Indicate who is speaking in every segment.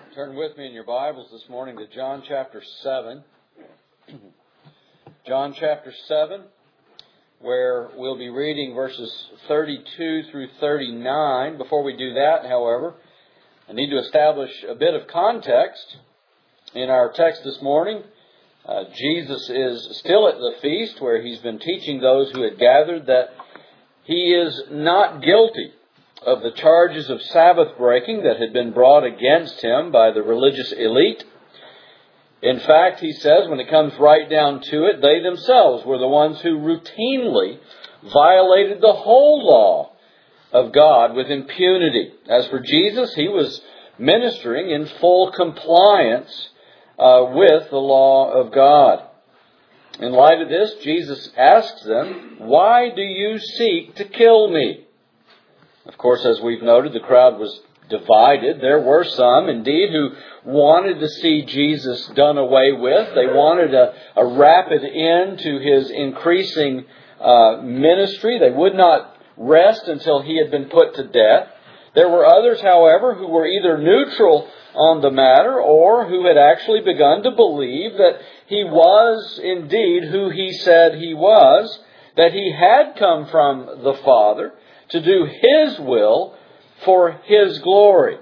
Speaker 1: Turn with me in your Bibles this morning to John chapter 7. John chapter 7, where we'll be reading verses 32 through 39. Before we do that, however, I need to establish a bit of context in our text this morning. Jesus is still at the feast where he's been teaching those who had gathered that he is not guilty of the charges of Sabbath breaking that had been brought against him by the religious elite. In fact, he says, when it comes right down to it, they themselves were the ones who routinely violated the whole law of God with impunity. As for Jesus, he was ministering in full compliance with the law of God. In light of this, Jesus asks them, "Why do you seek to kill me?" Of course, as we've noted, the crowd was divided. There were some, indeed, who wanted to see Jesus done away with. They wanted a rapid end to his increasing ministry. They would not rest until he had been put to death. There were others, however, who were either neutral on the matter or who had actually begun to believe that he was indeed who he said he was, that he had come from the Father to do his will for his glory.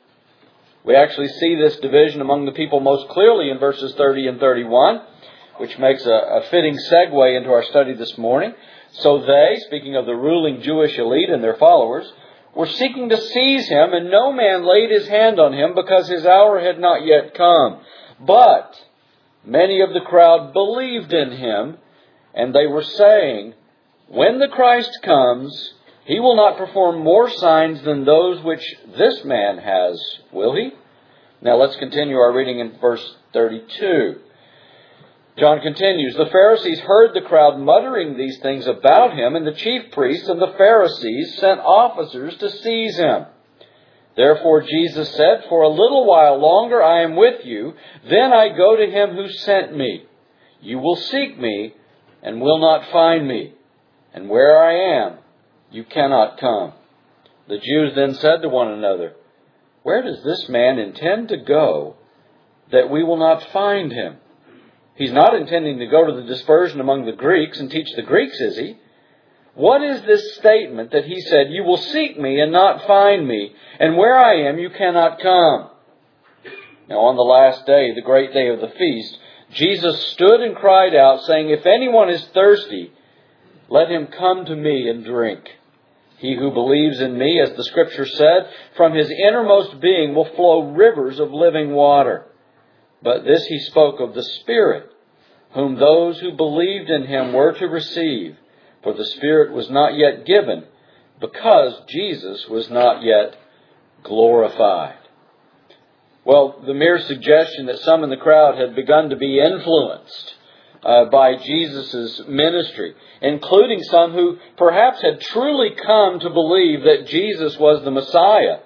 Speaker 1: We actually see this division among the people most clearly in verses 30 and 31, which makes a fitting segue into our study this morning. So they, speaking of the ruling Jewish elite and their followers, were seeking to seize him, and no man laid his hand on him because his hour had not yet come. But many of the crowd believed in him, and they were saying, "When the Christ comes, he will not perform more signs than those which this man has, will he?" Now let's continue our reading in verse 32. John continues, "The Pharisees heard the crowd muttering these things about him, and the chief priests and the Pharisees sent officers to seize him. Therefore Jesus said, 'For a little while longer I am with you, then I go to him who sent me. You will seek me and will not find me, and where I am, you cannot come.' The Jews then said to one another, 'Where does this man intend to go that we will not find him? He's not intending to go to the dispersion among the Greeks and teach the Greeks, is he? What is this statement that he said, 'You will seek me and not find me, and where I am you cannot come'?" Now on the last day, the great day of the feast, Jesus stood and cried out, saying, "If anyone is thirsty, let him come to me and drink. He who believes in me, as the Scripture said, from his innermost being will flow rivers of living water." But this he spoke of the Spirit, whom those who believed in him were to receive, for the Spirit was not yet given, because Jesus was not yet glorified. Well, the mere suggestion that some in the crowd had begun to be influenced by Jesus' ministry, including some who perhaps had truly come to believe that Jesus was the Messiah.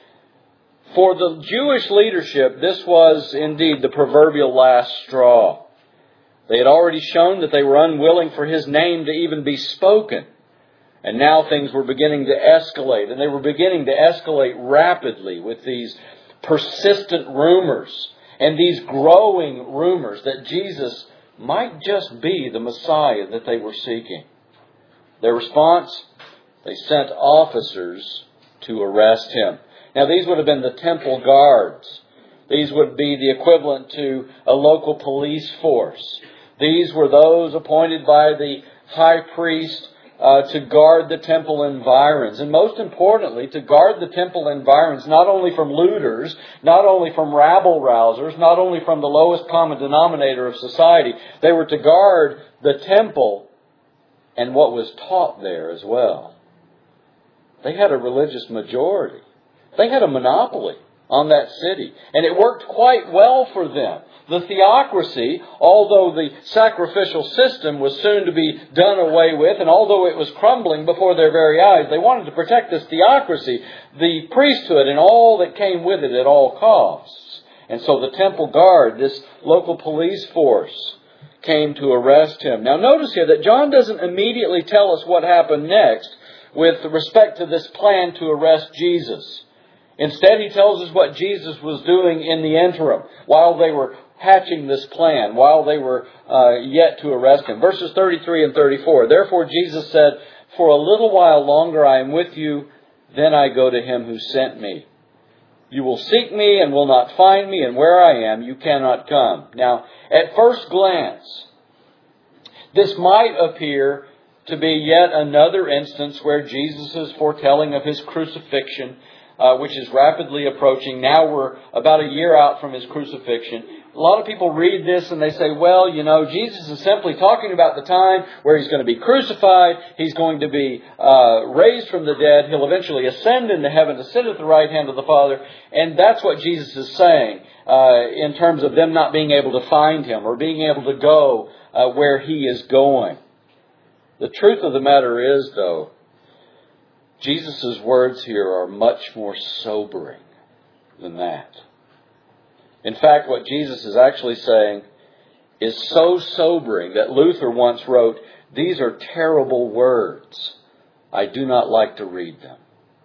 Speaker 1: For the Jewish leadership, this was indeed the proverbial last straw. They had already shown that they were unwilling for his name to even be spoken. And now things were beginning to escalate, and they were beginning to escalate rapidly with these persistent rumors and these growing rumors that Jesus might just be the Messiah that they were seeking. Their response? They sent officers to arrest him. Now these would have been the temple guards. These would be the equivalent to a local police force. These were those appointed by the high priest to guard the temple environs. And most importantly, to guard the temple environs not only from looters, not only from rabble-rousers, not only from the lowest common denominator of society. They were to guard the temple and what was taught there as well. They had a religious majority. They had a monopoly on that city. And it worked quite well for them. The theocracy, although the sacrificial system was soon to be done away with, and although it was crumbling before their very eyes, they wanted to protect this theocracy, the priesthood, and all that came with it at all costs. And so the temple guard, this local police force, came to arrest him. Now notice here that John doesn't immediately tell us what happened next with respect to this plan to arrest Jesus. Instead, he tells us what Jesus was doing in the interim, while they were hatching this plan, while they were yet to arrest him. Verses 33 and 34. Therefore Jesus said, "For a little while longer I am with you, then I go to him who sent me. You will seek me and will not find me, and where I am you cannot come." Now, at first glance, this might appear to be yet another instance where Jesus' foretelling of his crucifixion, which is rapidly approaching. Now we're about a year out from his crucifixion. A lot of people read this and they say, well, Jesus is simply talking about the time where he's going to be crucified, he's going to be raised from the dead, he'll eventually ascend into heaven to sit at the right hand of the Father, and that's what Jesus is saying in terms of them not being able to find him or being able to go where he is going. The truth of the matter is, though, Jesus' words here are much more sobering than that. In fact, what Jesus is actually saying is so sobering that Luther once wrote, "These are terrible words. I do not like to read them."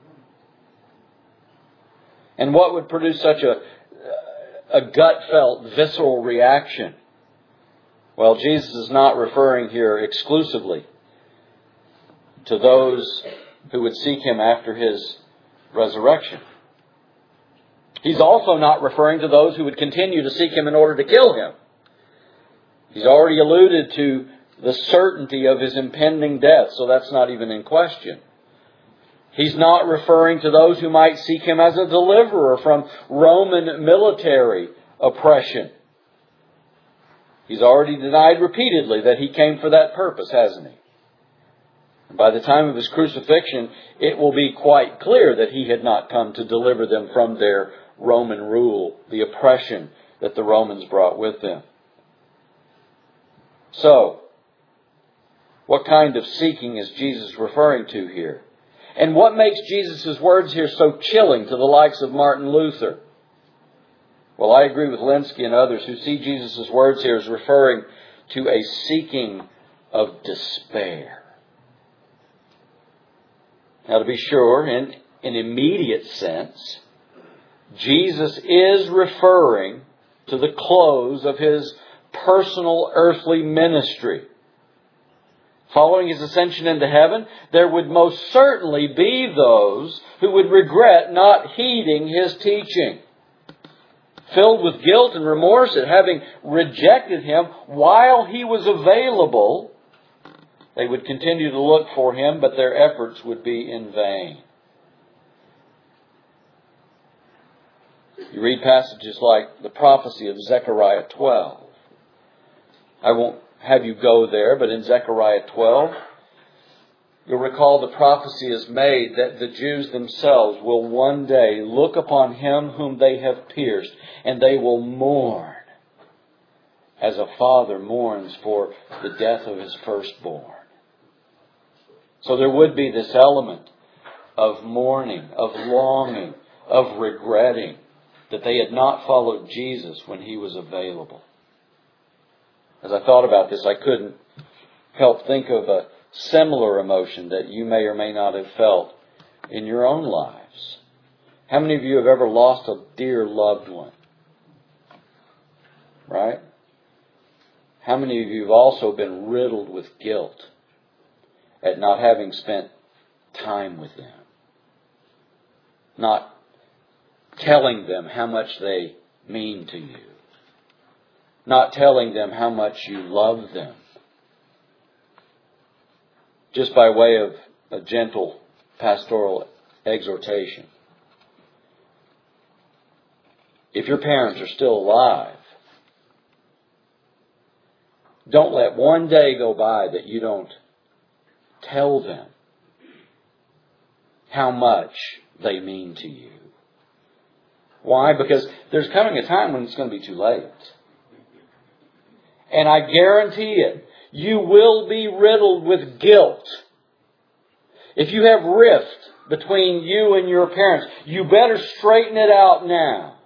Speaker 1: And what would produce such a gut-felt, visceral reaction? Well, Jesus is not referring here exclusively to those who would seek him after his resurrection. He's also not referring to those who would continue to seek him in order to kill him. He's already alluded to the certainty of his impending death, so that's not even in question. He's not referring to those who might seek him as a deliverer from Roman military oppression. He's already denied repeatedly that he came for that purpose, hasn't he? By the time of his crucifixion, it will be quite clear that he had not come to deliver them from their Roman rule, the oppression that the Romans brought with them. So, what kind of seeking is Jesus referring to here? And what makes Jesus' words here so chilling to the likes of Martin Luther? Well, I agree with Lenski and others who see Jesus' words here as referring to a seeking of despair. Now, to be sure, in an immediate sense, Jesus is referring to the close of his personal earthly ministry. Following his ascension into heaven, there would most certainly be those who would regret not heeding his teaching. Filled with guilt and remorse at having rejected him while he was available, they would continue to look for him, but their efforts would be in vain. You read passages like the prophecy of Zechariah 12. I won't have you go there, but in Zechariah 12, you'll recall the prophecy is made that the Jews themselves will one day look upon him whom they have pierced, and they will mourn as a father mourns for the death of his firstborn. So there would be this element of mourning, of longing, of regretting that they had not followed Jesus when he was available. As I thought about this, I couldn't help think of a similar emotion that you may or may not have felt in your own lives. How many of you have ever lost a dear loved one? Right? How many of you have also been riddled with guilt at not having spent time with them? Not telling them how much they mean to you. Not telling them how much you love them. Just by way of a gentle pastoral exhortation. If your parents are still alive, don't let one day go by that you don't tell them how much they mean to you. Why? Because there's coming a time when it's going to be too late. And I guarantee it, you will be riddled with guilt. If you have rift between you and your parents, you better straighten it out now.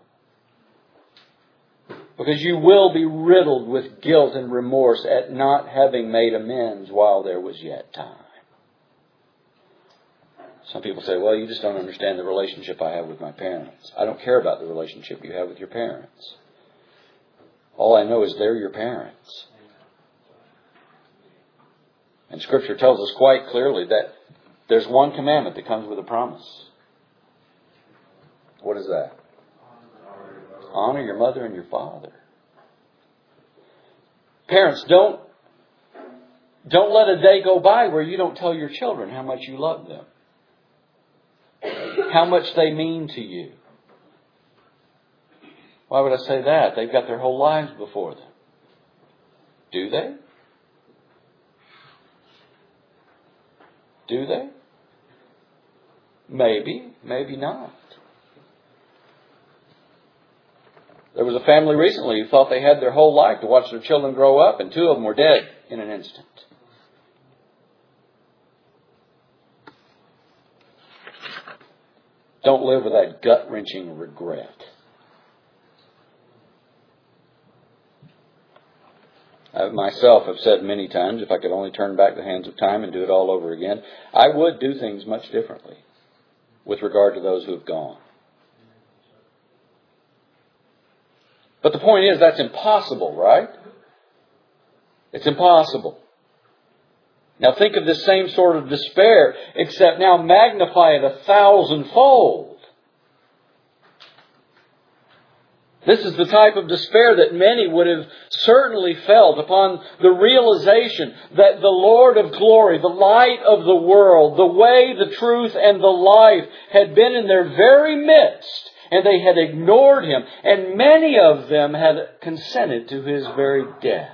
Speaker 1: Because you will be riddled with guilt and remorse at not having made amends while there was yet time. Some people say, well, you just don't understand the relationship I have with my parents. I don't care about the relationship you have with your parents. All I know is they're your parents. And Scripture tells us quite clearly that there's one commandment that comes with a promise. What is that? Honor your mother and your father. Parents, don't let a day go by where you don't tell your children how much you love them. How much they mean to you. Why would I say that? They've got their whole lives before them. Do they? Do they? Maybe, maybe not. There was a family recently who thought they had their whole life to watch their children grow up, and 2 of them were dead in an instant. Don't live with that gut-wrenching regret. I myself have said many times, if I could only turn back the hands of time and do it all over again, I would do things much differently with regard to those who have gone. But the point is, that's impossible, right? It's impossible. Now think of this same sort of despair, except now magnify it 1,000-fold. This is the type of despair that many would have certainly felt upon the realization that the Lord of glory, the light of the world, the way, the truth, and the life had been in their very midst, and they had ignored Him, and many of them had consented to His very death.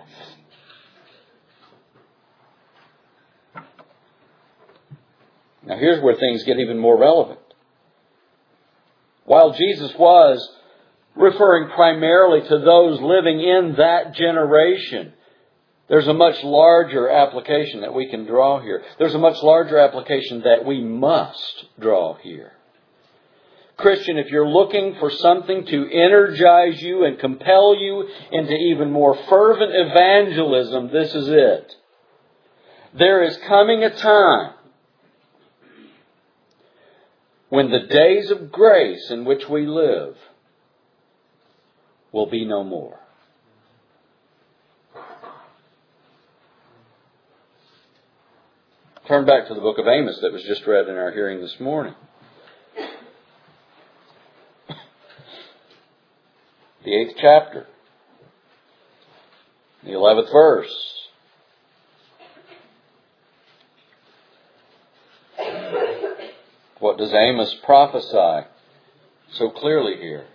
Speaker 1: Now here's where things get even more relevant. While Jesus was referring primarily to those living in that generation, there's a much larger application that we can draw here. There's a much larger application that we must draw here. Christian, if you're looking for something to energize you and compel you into even more fervent evangelism, this is it. There is coming a time when the days of grace in which we live will be no more. Turn back to the book of Amos that was just read in our hearing this morning. The 8th chapter, the 11th verse. What does Amos prophesy so clearly here?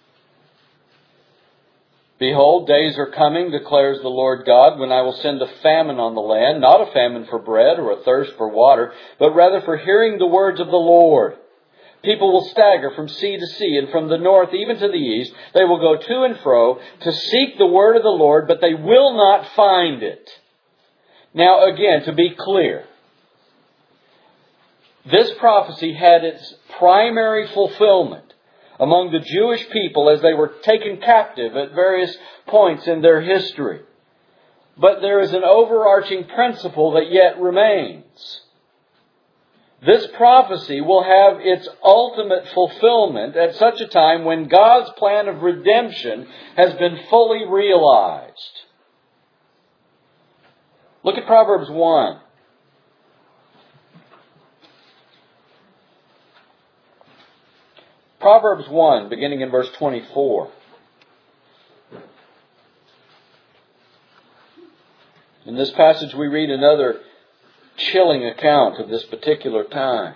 Speaker 1: Behold, days are coming, declares the Lord God, when I will send a famine on the land, not a famine for bread or a thirst for water, but rather for hearing the words of the Lord. People will stagger from sea to sea, and from the north even to the east. They will go to and fro to seek the word of the Lord, but they will not find it. Now again, to be clear, this prophecy had its primary fulfillment among the Jewish people as they were taken captive at various points in their history. But there is an overarching principle that yet remains. This prophecy will have its ultimate fulfillment at such a time when God's plan of redemption has been fully realized. Look at Proverbs 1. Proverbs 1, beginning in verse 24. In this passage we read another chilling account of this particular time.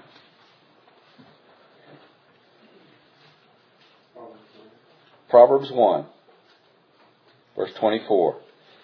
Speaker 1: Proverbs 1, verse 24.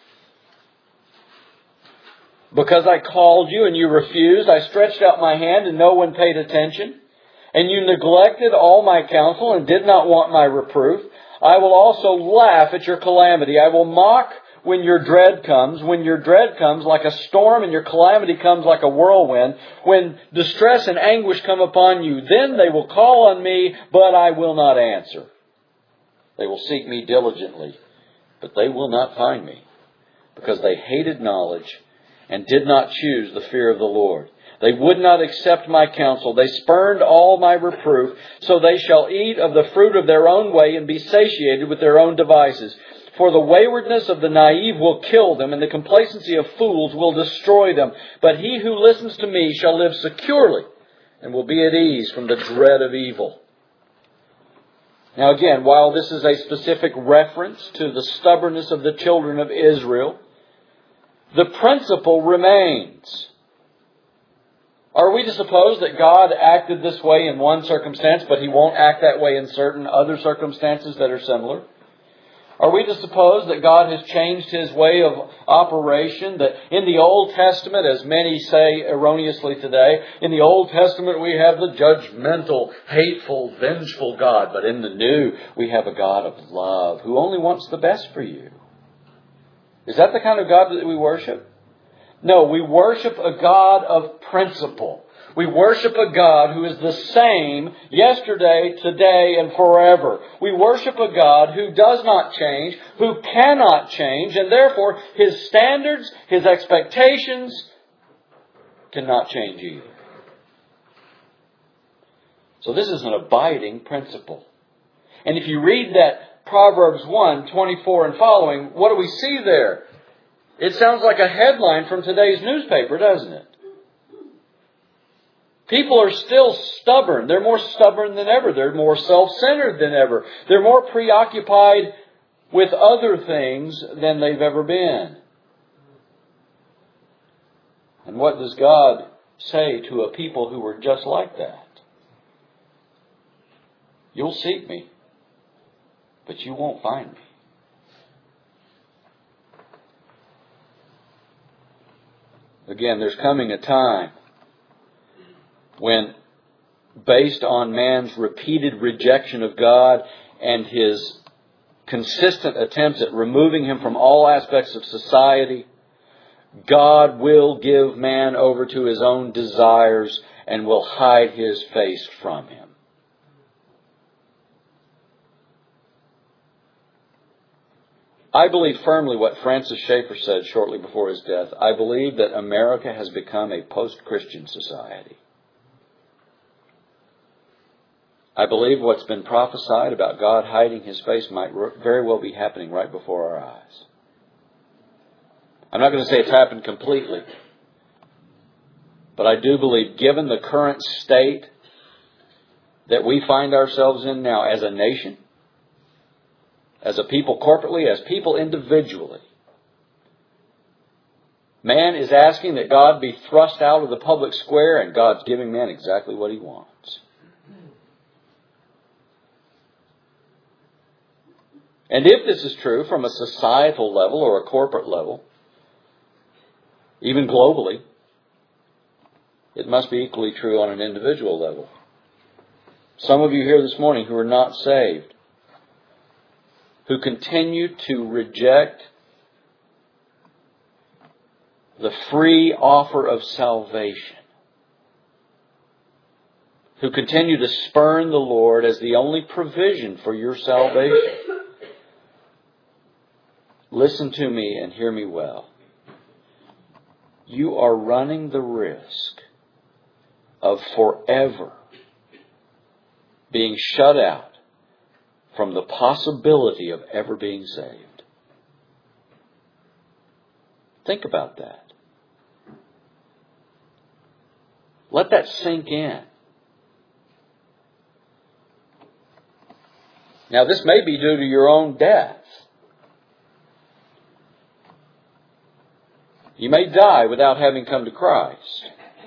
Speaker 1: Because I called you and you refused, I stretched out my hand and no one paid attention. And you neglected all my counsel and did not want my reproof. I will also laugh at your calamity. I will mock when your dread comes. When your dread comes like a storm and your calamity comes like a whirlwind. When distress and anguish come upon you, then they will call on me, but I will not answer. They will seek me diligently, but they will not find me, because they hated knowledge and did not choose the fear of the Lord. They would not accept my counsel. They spurned all my reproof. So they shall eat of the fruit of their own way and be satiated with their own devices. For the waywardness of the naive will kill them, and the complacency of fools will destroy them. But he who listens to me shall live securely and will be at ease from the dread of evil. Now again, while this is a specific reference to the stubbornness of the children of Israel, the principle remains. Are we to suppose that God acted this way in one circumstance, but He won't act that way in certain other circumstances that are similar? Are we to suppose that God has changed His way of operation? That in the Old Testament, as many say erroneously today, in the Old Testament we have the judgmental, hateful, vengeful God. But in the New, we have a God of love who only wants the best for you. Is that the kind of God that we worship? No, we worship a God of principle. We worship a God who is the same yesterday, today, and forever. We worship a God who does not change, who cannot change, and therefore His standards, His expectations cannot change either. So this is an abiding principle. And if you read that Proverbs 1, 24 and following, what do we see there? It sounds like a headline from today's newspaper, doesn't it? People are still stubborn. They're more stubborn than ever. They're more self-centered than ever. They're more preoccupied with other things than they've ever been. And what does God say to a people who were just like that? You'll seek me, but you won't find me. Again, there's coming a time when, based on man's repeated rejection of God and his consistent attempts at removing Him from all aspects of society, God will give man over to his own desires and will hide His face from him. I believe firmly what Francis Schaeffer said shortly before his death. I believe that America has become a post-Christian society. I believe what's been prophesied about God hiding His face might very well be happening right before our eyes. I'm not going to say it's happened completely. But I do believe, given the current state that we find ourselves in now as a nation, as a people corporately, as people individually, man is asking that God be thrust out of the public square, and God's giving man exactly what He wants. And if this is true from a societal level or a corporate level, even globally, it must be equally true on an individual level. Some of you here this morning who are not saved, who continue to reject the free offer of salvation, who continue to spurn the Lord as the only provision for your salvation, listen to me and hear me well. You are running the risk of forever being shut out from the possibility of ever being saved. Think about that. Let that sink in. Now, this may be due to your own death. You may die without having come to Christ.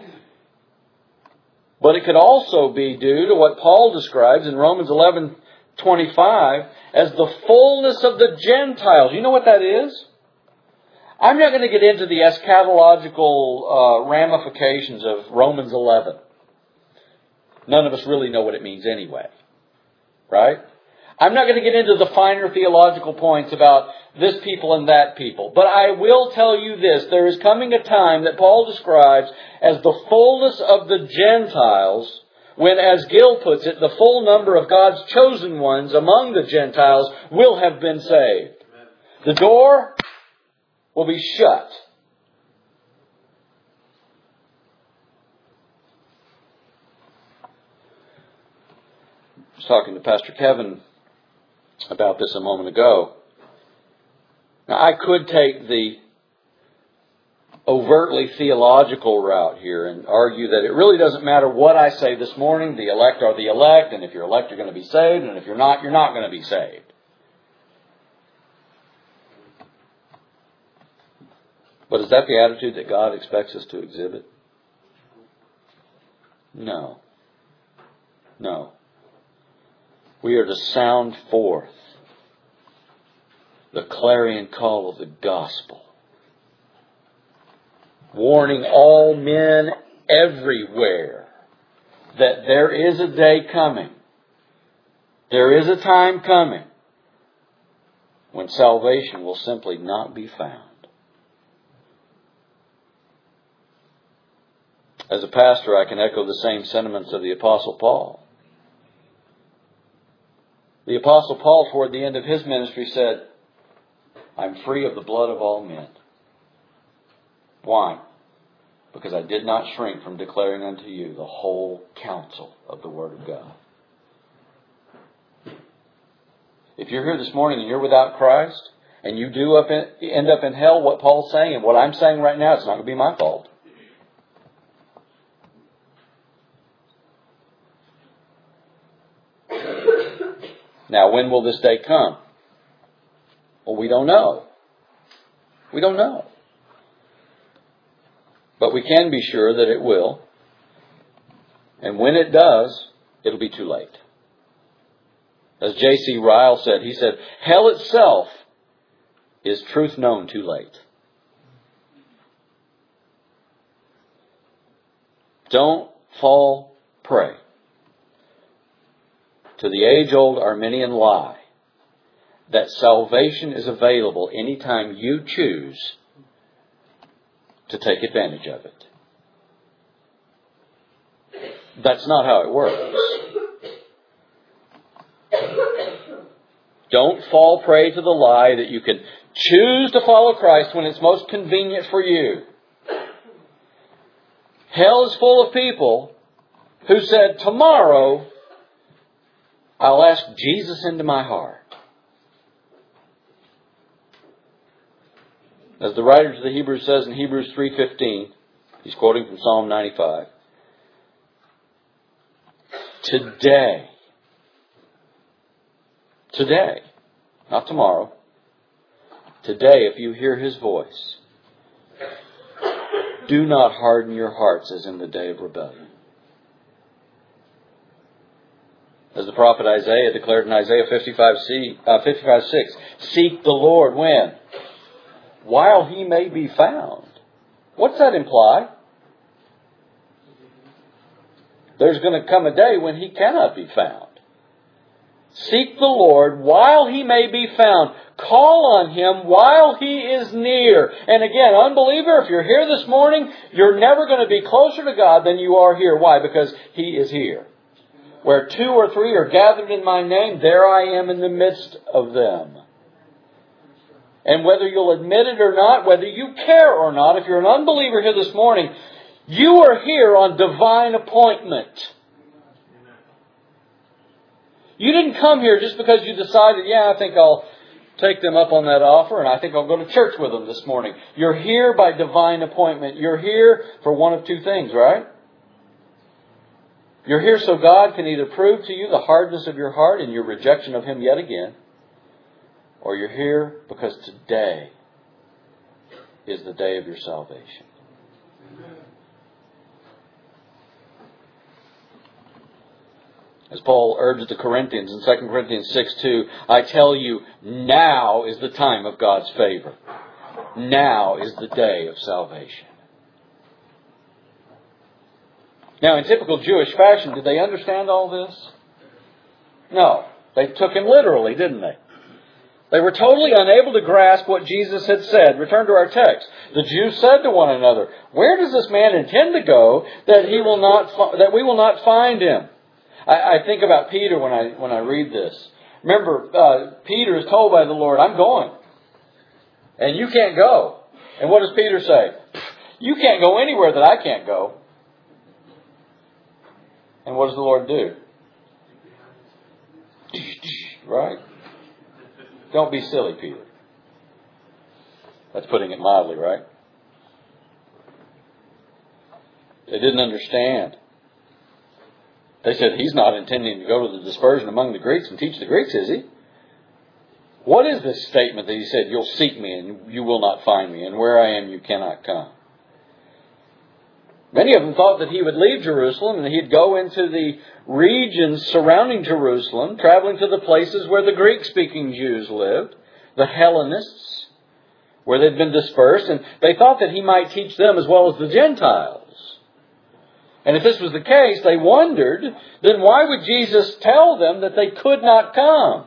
Speaker 1: But it could also be due to what Paul describes in Romans 11:25 as the fullness of the Gentiles. You know what that is? I'm not going to get into the eschatological ramifications of Romans 11. None of us really know what it means anyway. Right? I'm not going to get into the finer theological points about this people and that people. But I will tell you this. There is coming a time that Paul describes as the fullness of the Gentiles, when, as Gill puts it, the full number of God's chosen ones among the Gentiles will have been saved. The door will be shut. was talking to Pastor Kevin about this a moment ago. Now, I could take the overtly theological route here and argue that it really doesn't matter what I say this morning. The elect are the elect, and if you're elect, you're going to be saved, and if you're not going to be saved. But is that the attitude that God expects us to exhibit? No. No. We are to sound forth the clarion call of the gospel, warning all men everywhere that there is a day coming, there is a time coming when salvation will simply not be found. As a pastor, I can echo the same sentiments of the Apostle Paul. The Apostle Paul, toward the end of his ministry, said, I'm free of the blood of all men. Why? Because I did not shrink from declaring unto you the whole counsel of the Word of God. If you're here this morning and you're without Christ, and you do end up in hell, what Paul's saying and what I'm saying right now, it's not going to be my fault. Now, when will this day come? Well, we don't know. We don't know. But we can be sure that it will. And when it does, it'll be too late. As J.C. Ryle said, he said, hell itself is truth known too late. Don't fall prey to the age-old Arminian lie that salvation is available anytime you choose to take advantage of it. That's not how it works. Don't fall prey to the lie that you can choose to follow Christ when it's most convenient for you. Hell is full of people who said, tomorrow I'll ask Jesus into my heart. As the writer to the Hebrews says in Hebrews 3:15, he's quoting from Psalm 95. Today, not tomorrow, today, if you hear His voice, do not harden your hearts as in the day of rebellion. As the prophet Isaiah declared in Isaiah 55:6, seek the Lord when? While He may be found. What's that imply? There's going to come a day when He cannot be found. Seek the Lord while He may be found. Call on Him while He is near. And again, unbeliever, if you're here this morning, you're never going to be closer to God than you are here. Why? Because He is here. Where 2 or 3 are gathered in my name, there I am in the midst of them. And whether you'll admit it or not, whether you care or not, if you're an unbeliever here this morning, you are here on divine appointment. You didn't come here just because you decided, I think I'll take them up on that offer and I think I'll go to church with them this morning. You're here by divine appointment. You're here for one of two things, right? You're here so God can either prove to you the hardness of your heart and your rejection of Him yet again, or you're here because today is the day of your salvation. As Paul urged the Corinthians in 2 Corinthians 6:2, I tell you, now is the time of God's favor. Now is the day of salvation. Now, in typical Jewish fashion, did they understand all this? No. They took Him literally, didn't they? They were totally unable to grasp what Jesus had said. Return to our text. The Jews said to one another, where does this man intend to go that we will not find Him? I think about Peter when I read this. Remember, Peter is told by the Lord, I'm going. And you can't go. And what does Peter say? You can't go anywhere that I can't go. And what does the Lord do? right? Don't be silly, Peter. That's putting it mildly, right? They didn't understand. They said, he's not intending to go to the dispersion among the Greeks and teach the Greeks, is he? What is this statement that he said, you'll seek me and you will not find me, and where I am you cannot come? Many of them thought that he would leave Jerusalem and he'd go into the regions surrounding Jerusalem, traveling to the places where the Greek-speaking Jews lived, the Hellenists, where they'd been dispersed, and they thought that he might teach them as well as the Gentiles. And if this was the case, they wondered, then why would Jesus tell them that they could not come?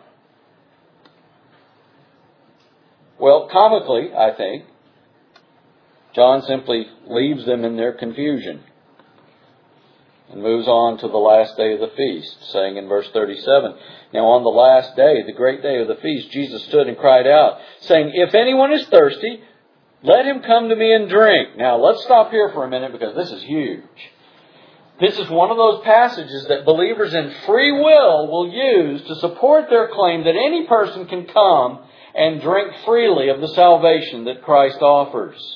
Speaker 1: Well, comically, I think, John simply leaves them in their confusion and moves on to the last day of the feast, saying in verse 37, now on the last day, the great day of the feast, Jesus stood and cried out, saying, if anyone is thirsty, let him come to me and drink. Now, let's stop here for a minute because this is huge. This is one of those passages that believers in free will use to support their claim that any person can come and drink freely of the salvation that Christ offers.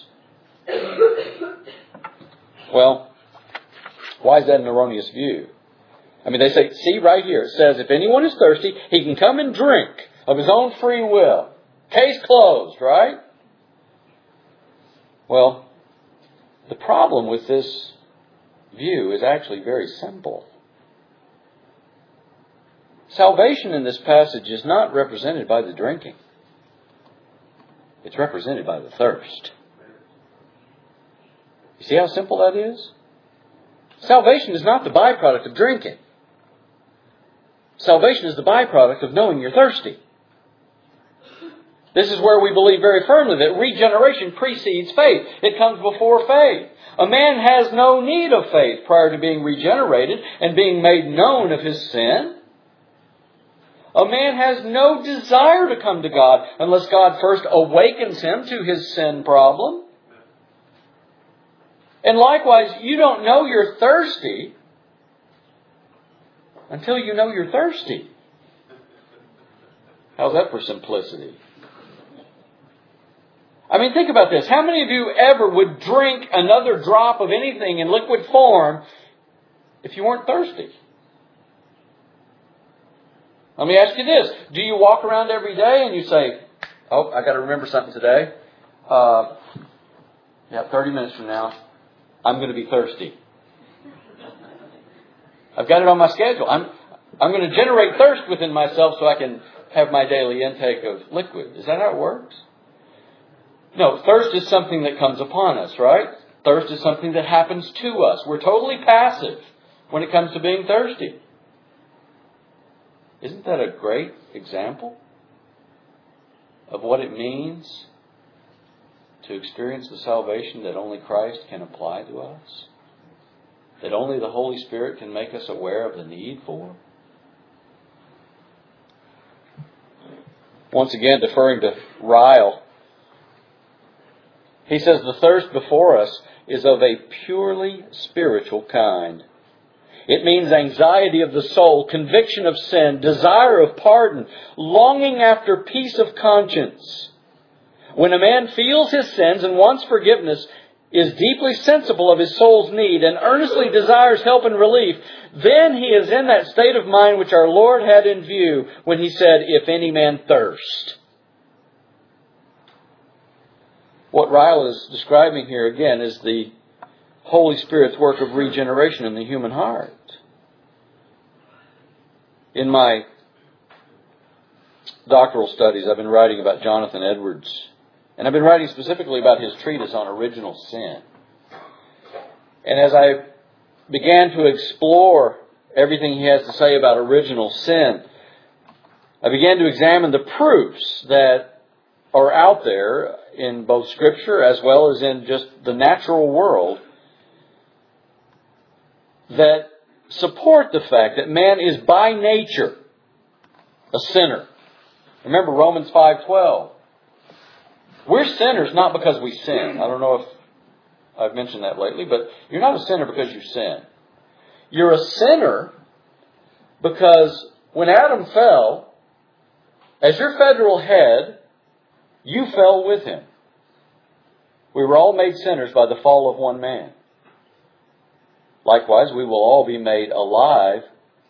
Speaker 1: Well, why is that an erroneous view? I mean, they say, see right here, it says, if anyone is thirsty, he can come and drink of his own free will. Case closed, right? Well, the problem with this view is actually very simple. Salvation in this passage is not represented by the drinking. It's represented by the thirst. You see how simple that is? Salvation is not the byproduct of drinking. Salvation is the byproduct of knowing you're thirsty. This is where we believe very firmly that regeneration precedes faith. It comes before faith. A man has no need of faith prior to being regenerated and being made known of his sin. A man has no desire to come to God unless God first awakens him to his sin problem. And likewise, you don't know you're thirsty until you know you're thirsty. How's that for simplicity? I mean, think about this. How many of you ever would drink another drop of anything in liquid form if you weren't thirsty? Let me ask you this. Do you walk around every day and you say, oh, I got to remember something today? 30 minutes from now, I'm going to be thirsty. I've got it on my schedule. I'm going to generate thirst within myself so I can have my daily intake of liquid. Is that how it works? No, thirst is something that comes upon us, right? Thirst is something that happens to us. We're totally passive when it comes to being thirsty. Isn't that a great example of what it means to experience the salvation that only Christ can apply to us? That only the Holy Spirit can make us aware of the need for? Once again, deferring to Ryle, he says the thirst before us is of a purely spiritual kind. It means anxiety of the soul, conviction of sin, desire of pardon, longing after peace of conscience. When a man feels his sins and wants forgiveness, is deeply sensible of his soul's need, and earnestly desires help and relief, then he is in that state of mind which our Lord had in view when He said, if any man thirst. What Ryle is describing here again is the Holy Spirit's work of regeneration in the human heart. In my doctoral studies, I've been writing about Jonathan Edwards. And I've been writing specifically about his treatise on original sin. And as I began to explore everything he has to say about original sin, I began to examine the proofs that are out there in both Scripture as well as in just the natural world that support the fact that man is by nature a sinner. Remember Romans 5:12. We're sinners not because we sin. I don't know if I've mentioned that lately, but you're not a sinner because you sin. You're a sinner because when Adam fell, As your federal head, you fell with him. We were all made sinners by the fall of one man. Likewise, we will all be made alive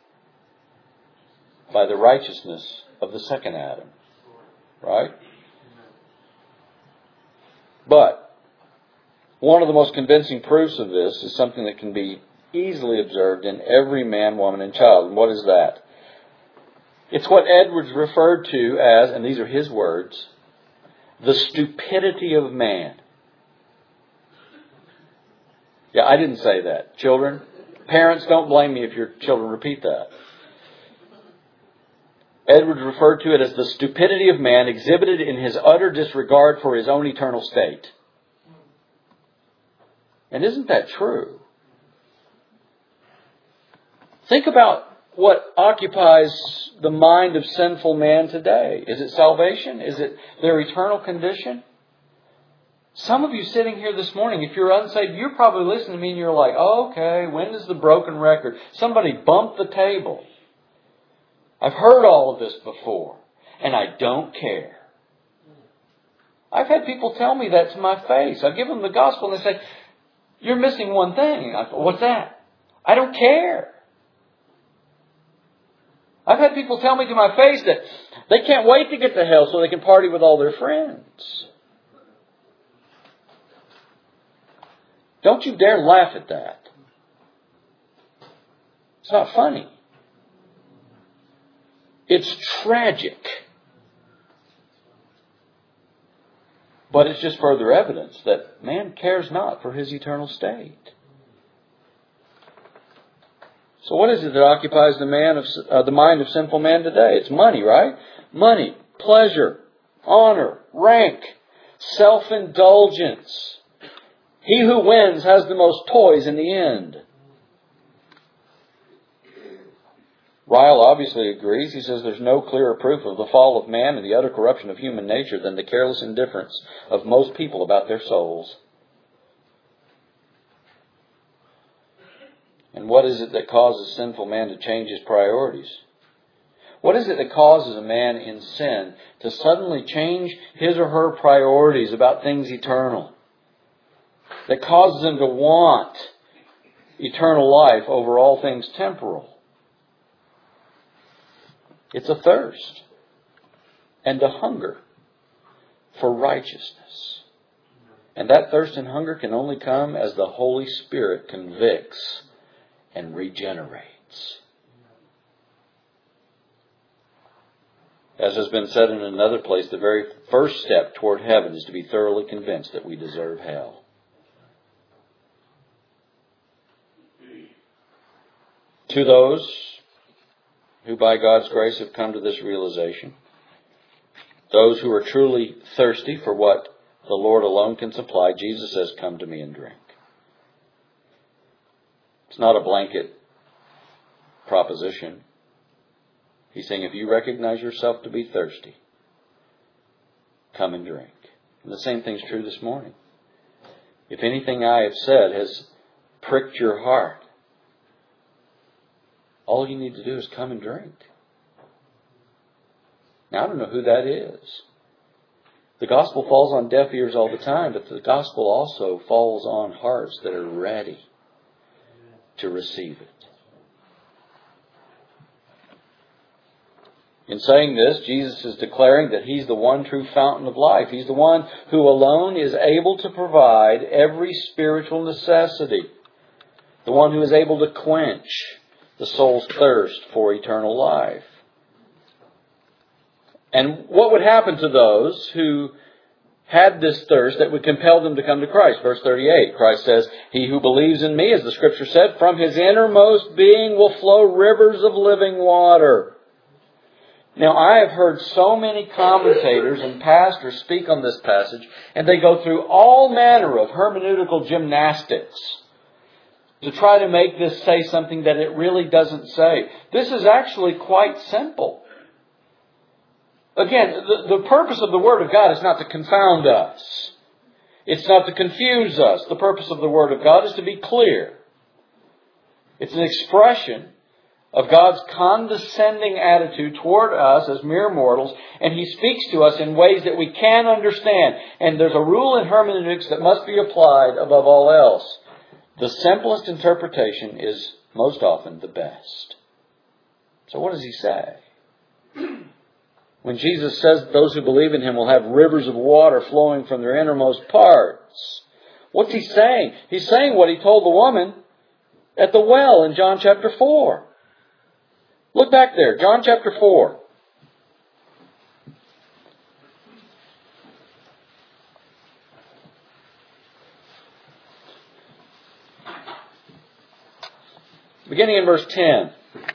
Speaker 1: by the righteousness of the second Adam. Right? But one of the most convincing proofs of this is something that can be easily observed in every man, woman, and child. And what is that? It's what Edwards referred to as, and these are his words, the stupidity of man. Yeah, I didn't say that. Children, parents, don't blame me if your children repeat that. Edwards referred to it as the stupidity of man exhibited in his utter disregard for his own eternal state. And isn't that true? Think about what occupies the mind of sinful man today. Is it salvation? Is it their eternal condition? Some of you sitting here this morning, if you're unsaved, you're probably listening to me and you're like, oh, okay, when does the broken record? Somebody bumped the table. I've heard all of this before, and I don't care. I've had people tell me that to my face. I give them the gospel and they say, you're missing one thing. I go, what's that? I don't care. I've had people tell me to my face that they can't wait to get to hell so they can party with all their friends. Don't you dare laugh at that. It's not funny. It's tragic. But it's just further evidence that man cares not for his eternal state. So what is it that occupies the mind of sinful man today? It's money, right? Money, pleasure, honor, rank, self-indulgence. He who wins has the most toys in the end. Ryle obviously agrees. He says there's no clearer proof of the fall of man and the utter corruption of human nature than the careless indifference of most people about their souls. And what is it that causes sinful man to change his priorities? What is it that causes a man in sin to suddenly change his or her priorities about things eternal? That causes him to want eternal life over all things temporal? It's a thirst and a hunger for righteousness. And that thirst and hunger can only come as the Holy Spirit convicts and regenerates. As has been said in another place, the very first step toward heaven is to be thoroughly convinced that we deserve hell. To those who by God's grace have come to this realization, those who are truly thirsty for what the Lord alone can supply, Jesus says, come to me and drink. It's not a blanket proposition. He's saying if you recognize yourself to be thirsty, come and drink. And the same thing's true this morning. If anything I have said has pricked your heart, all you need to do is come and drink. Now, I don't know who that is. The gospel falls on deaf ears all the time, but the gospel also falls on hearts that are ready to receive it. In saying this, Jesus is declaring that He's the one true fountain of life. He's the one who alone is able to provide every spiritual necessity. The one who is able to quench the soul's thirst for eternal life. And what would happen to those who had this thirst that would compel them to come to Christ? Verse 38, Christ says, "He who believes in me, as the Scripture said, from his innermost being will flow rivers of living water." Now, I have heard so many commentators and pastors speak on this passage, and they go through all manner of hermeneutical gymnastics to try to make this say something that it really doesn't say. This is actually quite simple. Again, the purpose of the Word of God is not to confound us. It's not to confuse us. The purpose of the Word of God is to be clear. It's an expression of God's condescending attitude toward us as mere mortals, and He speaks to us in ways that we can understand. And there's a rule in hermeneutics that must be applied above all else. The simplest interpretation is most often the best. So what does He say? When Jesus says that those who believe in Him will have rivers of water flowing from their innermost parts, what's He saying? He's saying what He told the woman at the well in John chapter 4. Look back there, John chapter 4. Beginning in verse 10.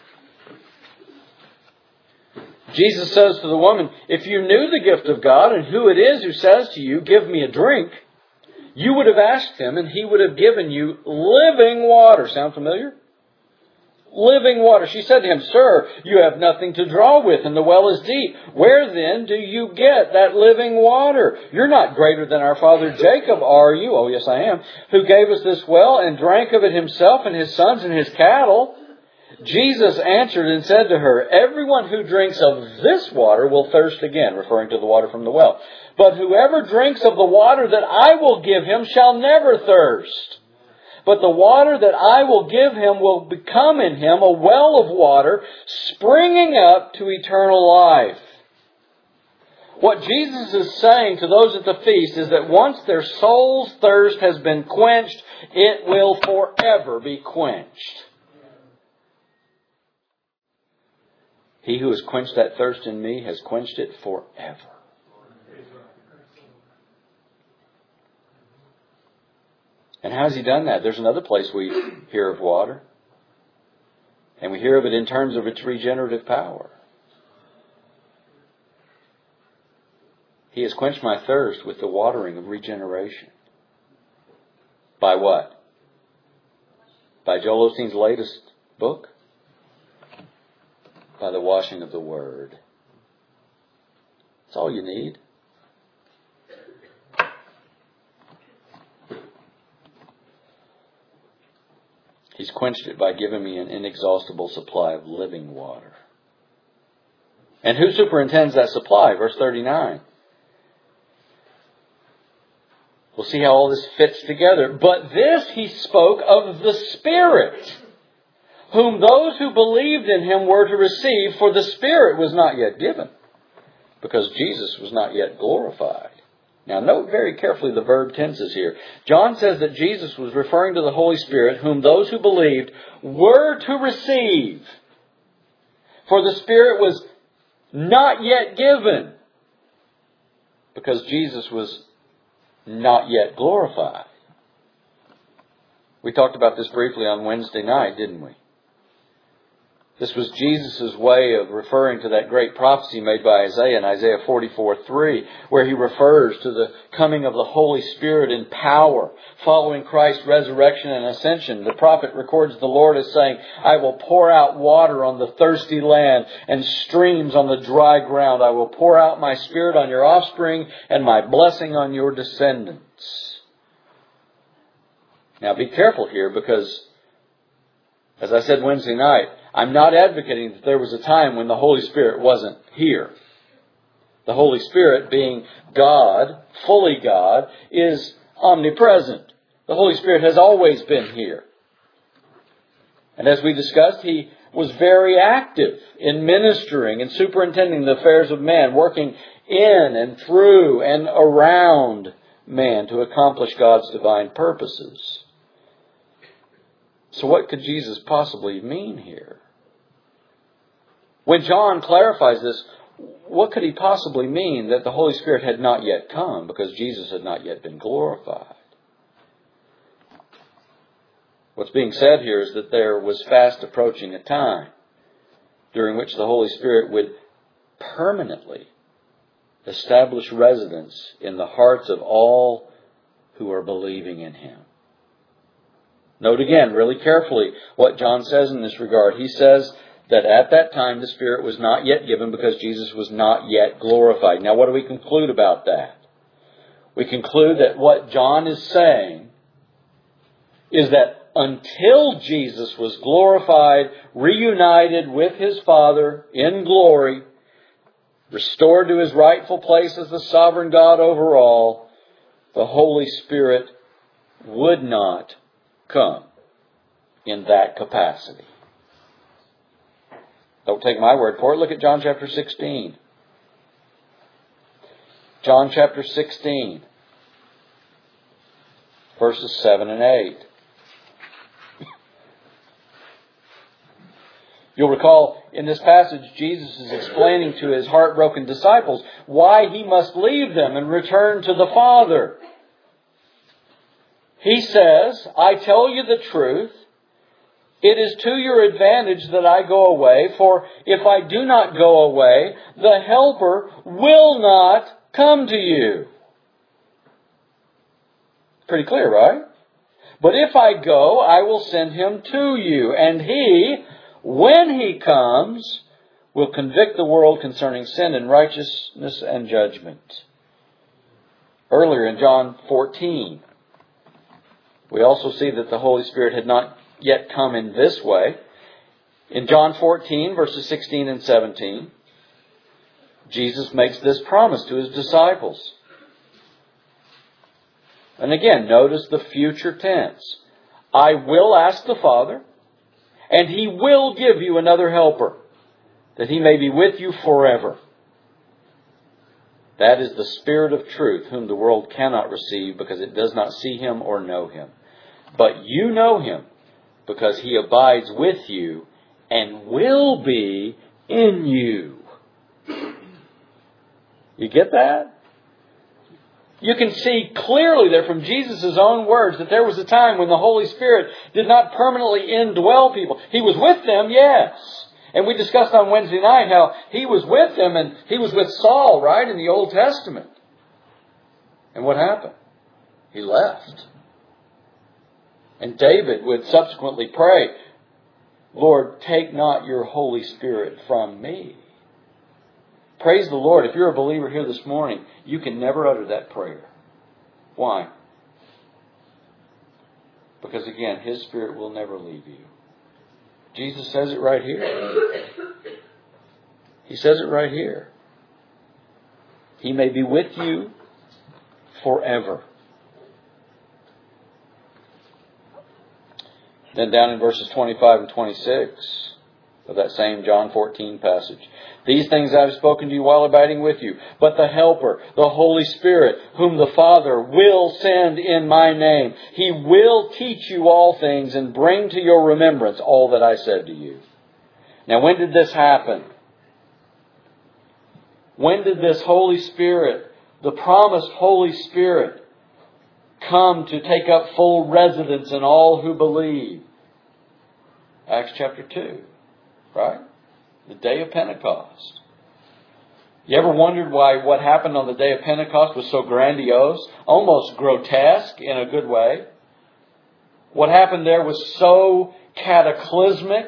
Speaker 1: Jesus says to the woman, "If you knew the gift of God and who it is who says to you, 'Give me a drink,' you would have asked Him and He would have given you living water." Sound familiar? Living water. She said to Him, "Sir, you have nothing to draw with and the well is deep. Where then do you get that living water? You're not greater than our father Jacob, are you?" "Oh, yes, I am. Who gave us this well and drank of it himself and his sons and his cattle?" Jesus answered and said to her, "Everyone who drinks of this water will thirst again," referring to the water from the well. "But whoever drinks of the water that I will give him shall never thirst. But the water that I will give him will become in him a well of water springing up to eternal life." What Jesus is saying to those at the feast is that once their soul's thirst has been quenched, it will forever be quenched. He who has quenched that thirst in me has quenched it forever. And how has He done that? There's another place we hear of water. And we hear of it in terms of its regenerative power. He has quenched my thirst with the watering of regeneration. By what? By Joel Osteen's latest book? By the washing of the Word. That's all you need. He's quenched it by giving me an inexhaustible supply of living water. And who superintends that supply? Verse 39. We'll see how all this fits together. "But this He spoke of the Spirit, whom those who believed in Him were to receive, for the Spirit was not yet given, because Jesus was not yet glorified." Now note very carefully the verb tenses here. John says that Jesus was referring to the Holy Spirit, whom those who believed were to receive. For the Spirit was not yet given, because Jesus was not yet glorified. We talked about this briefly on Wednesday night, didn't we? This was Jesus' way of referring to that great prophecy made by Isaiah in Isaiah 44:3, where he refers to the coming of the Holy Spirit in power following Christ's resurrection and ascension. The prophet records the Lord as saying, "I will pour out water on the thirsty land and streams on the dry ground. I will pour out my Spirit on your offspring and my blessing on your descendants." Now be careful here, because, as I said Wednesday night, I'm not advocating that there was a time when the Holy Spirit wasn't here. The Holy Spirit, being God, fully God, is omnipresent. The Holy Spirit has always been here. And as we discussed, He was very active in ministering and superintending the affairs of man, working in and through and around man to accomplish God's divine purposes. So what could Jesus possibly mean here? When John clarifies this, what could he possibly mean that the Holy Spirit had not yet come because Jesus had not yet been glorified? What's being said here is that there was fast approaching a time during which the Holy Spirit would permanently establish residence in the hearts of all who are believing in Him. Note again, really carefully, what John says in this regard. He says that at that time the Spirit was not yet given because Jesus was not yet glorified. Now what do we conclude about that? We conclude that what John is saying is that until Jesus was glorified, reunited with His Father in glory, restored to His rightful place as the sovereign God over all, the Holy Spirit would not come in that capacity. Don't take my word for it. Look at John chapter 16. John chapter 16, verses 7 and 8. You'll recall in this passage, Jesus is explaining to His heartbroken disciples why He must leave them and return to the Father. He says, I tell you the truth, it is to your advantage that I go away, for if I do not go away, the Helper will not come to you. Pretty clear, right? But if I go, I will send Him to you, and He, when He comes, will convict the world concerning sin and righteousness and judgment. Earlier in John 14, we also see that the Holy Spirit had not yet come in this way. In John 14, verses 16 and 17, Jesus makes this promise to His disciples. And again, notice the future tense. I will ask the Father, and He will give you another helper, that He may be with you forever. That is the Spirit of truth, whom the world cannot receive because it does not see Him or know Him. But you know Him, because He abides with you and will be in you. You get that? You can see clearly there from Jesus' own words that there was a time when the Holy Spirit did not permanently indwell people. He was with them, yes. And we discussed on Wednesday night how He was with them, and He was with Saul, right, in the Old Testament. And what happened? He left. And David would subsequently pray, Lord, take not your Holy Spirit from me. Praise the Lord. If you're a believer here this morning, you can never utter that prayer. Why? Because again, His Spirit will never leave you. Jesus says it right here. He says it right here. He may be with you forever. Then down in verses 25 and 26 of that same John 14 passage. These things I have spoken to you while abiding with you. But the Helper, the Holy Spirit, whom the Father will send in my name, He will teach you all things and bring to your remembrance all that I said to you. Now, when did this happen? When did this Holy Spirit, the promised Holy Spirit, come to take up full residence in all who believe? Acts chapter 2, right? The day of Pentecost. You ever wondered why what happened on the day of Pentecost was so grandiose, almost grotesque in a good way? What happened there was so cataclysmic,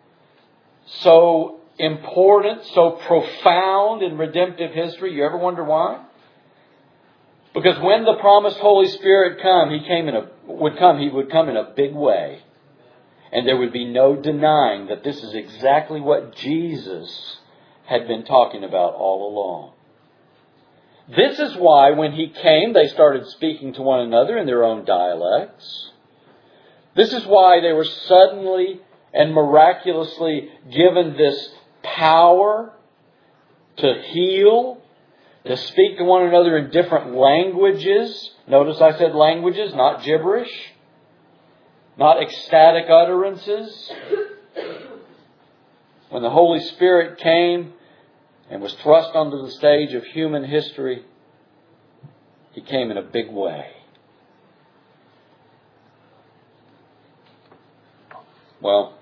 Speaker 1: so important, so profound in redemptive history. You ever wonder why? Because when the promised Holy Spirit He would come in a big way. And there would be no denying that this is exactly what Jesus had been talking about all along. This is why when He came, they started speaking to one another in their own dialects. This is why they were suddenly and miraculously given this power to heal, to speak to one another in different languages. Notice I said languages, not gibberish. Not ecstatic utterances. When the Holy Spirit came and was thrust onto the stage of human history, He came in a big way. Well,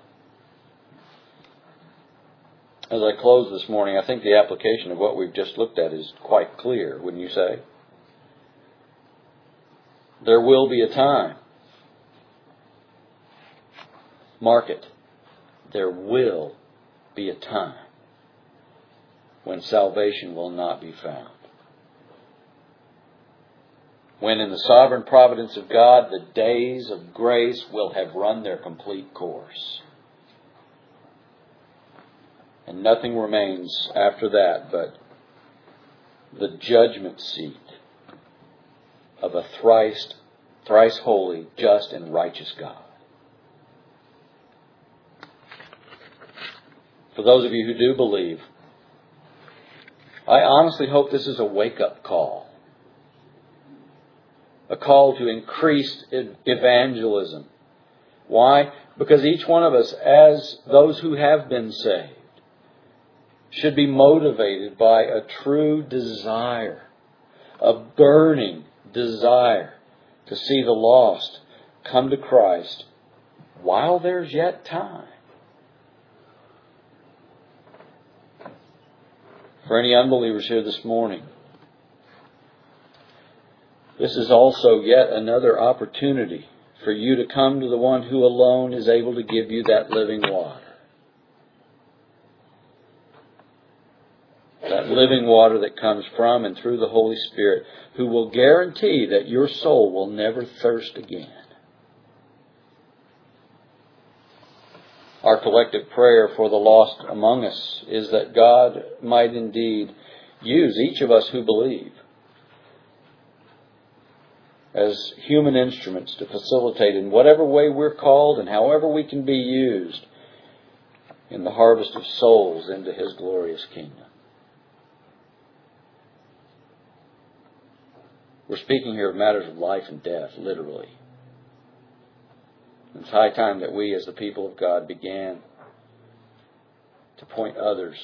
Speaker 1: as I close this morning, I think the application of what we've just looked at is quite clear, wouldn't you say? There will be a time. Mark it. There will be a time when salvation will not be found. when in the sovereign providence of God, the days of grace will have run their complete course. And nothing remains after that but the judgment seat of a thrice holy, just, and righteous God. For those of you who do believe, I honestly hope this is a wake-up call. A call to increased evangelism. Why? Because each one of us, as those who have been saved, should be motivated by a true desire, a burning desire to see the lost come to Christ while there's yet time. For any unbelievers here this morning, this is also yet another opportunity for you to come to the one who alone is able to give you that living water. That living water that comes from and through the Holy Spirit, who will guarantee that your soul will never thirst again. Our collective prayer for the lost among us is that God might indeed use each of us who believe as human instruments to facilitate in whatever way we're called and however we can be used in the harvest of souls into His glorious kingdom. We're speaking here of matters of life and death, literally. It's high time that we, as the people of God, began to point others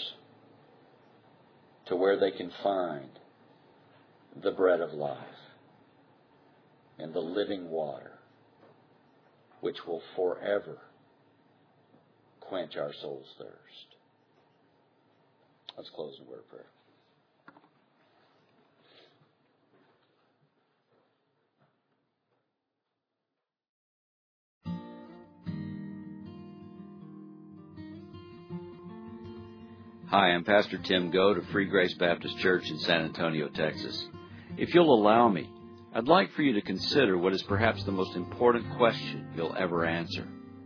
Speaker 1: to where they can find the bread of life and the living water, which will forever quench our soul's thirst. Let's close in a word of prayer. Hi, I'm Pastor Tim Goad of Free Grace Baptist Church in San Antonio, Texas. If you'll allow me, I'd like for you to consider what is perhaps the most important question you'll ever answer.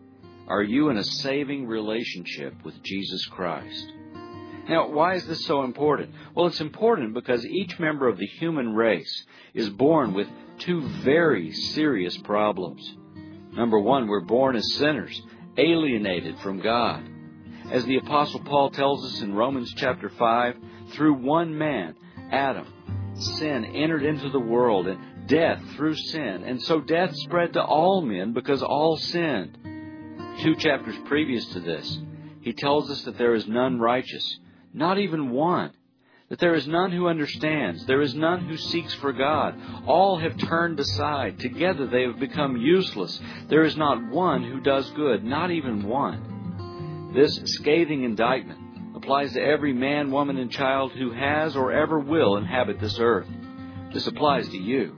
Speaker 1: Are you in a saving relationship with Jesus Christ? Now, why is this so important? Well, it's important because each member of the human race is born with two very serious problems. Number one, we're born as sinners, alienated from God. As the Apostle Paul tells us in Romans chapter 5, through one man, Adam, sin entered into the world, and death through sin. And so death spread to all men because all sinned. 2 chapters previous to this, he tells us that there is none righteous, not even one. That there is none who understands. There is none who seeks for God. All have turned aside. Together they have become useless. There is not one who does good, not even one. This scathing indictment applies to every man, woman, and child who has or ever will inhabit this earth. This applies to you.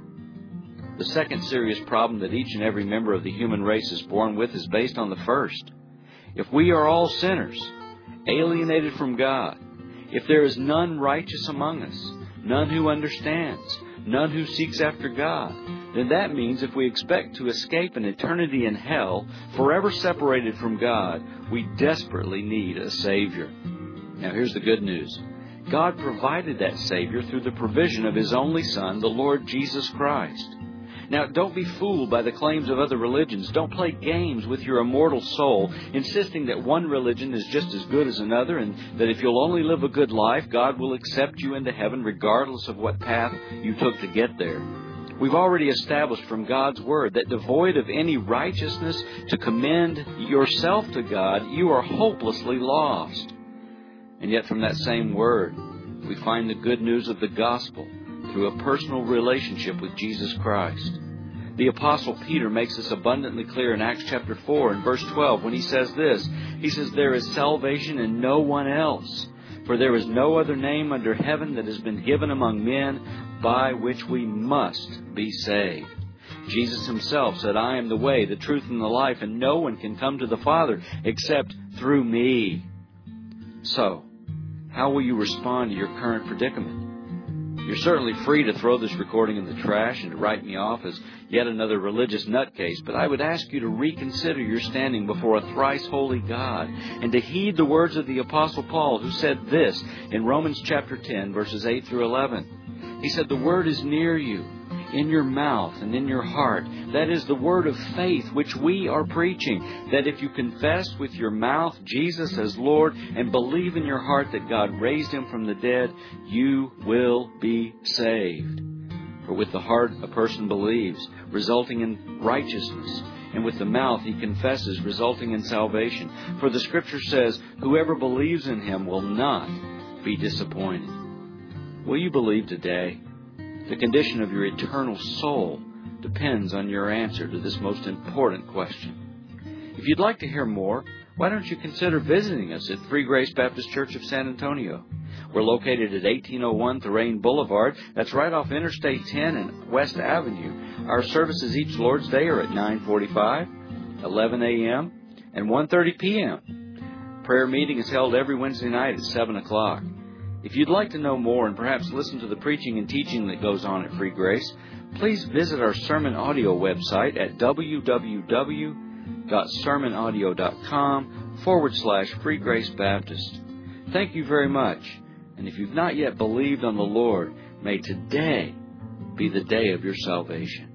Speaker 1: The second serious problem that each and every member of the human race is born with is based on the first. If we are all sinners, alienated from God, if there is none righteous among us, none who understands, none who seeks after God, then that means if we expect to escape an eternity in hell, forever separated from God, we desperately need a Savior. Now here's the good news. God provided that Savior through the provision of His only Son, the Lord Jesus Christ. Now, don't be fooled by the claims of other religions. Don't play games with your immortal soul, insisting that one religion is just as good as another, and that if you'll only live a good life, God will accept you into heaven regardless of what path you took to get there. We've already established from God's Word that devoid of any righteousness to commend yourself to God, you are hopelessly lost. And yet from that same Word, we find the good news of the gospel through a personal relationship with Jesus Christ. The Apostle Peter makes this abundantly clear in Acts chapter 4 and verse 12 when he says this. He says, "There is salvation in no one else, for there is no other name under heaven that has been given among men by which we must be saved." Jesus Himself said, "I am the way, the truth, and the life, and no one can come to the Father except through me." So, how will you respond to your current predicament? You're certainly free to throw this recording in the trash and to write me off as yet another religious nutcase, but I would ask you to reconsider your standing before a thrice holy God and to heed the words of the Apostle Paul, who said this in Romans chapter 10, verses 8 through 11. He said, "The word is near you, in your mouth and in your heart. That is the word of faith which we are preaching, that if you confess with your mouth Jesus as Lord and believe in your heart that God raised Him from the dead, you will be saved. For with the heart a person believes, resulting in righteousness, and with the mouth he confesses, resulting in salvation. For the Scripture says, whoever believes in Him will not be disappointed." Will you believe today? The condition of your eternal soul depends on your answer to this most important question. If you'd like to hear more, why don't you consider visiting us at Free Grace Baptist Church of San Antonio? We're located at 1801 Thorane Boulevard. That's right off Interstate 10 and West Avenue. Our services each Lord's Day are at 9:45, 11 a.m., and 1:30 p.m. Prayer meeting is held every Wednesday night at 7 o'clock. If you'd like to know more and perhaps listen to the preaching and teaching that goes on at Free Grace, please visit our sermon audio website at www.sermonaudio.com/Free Grace Baptist. Thank you very much. And if you've not yet believed on the Lord, may today be the day of your salvation.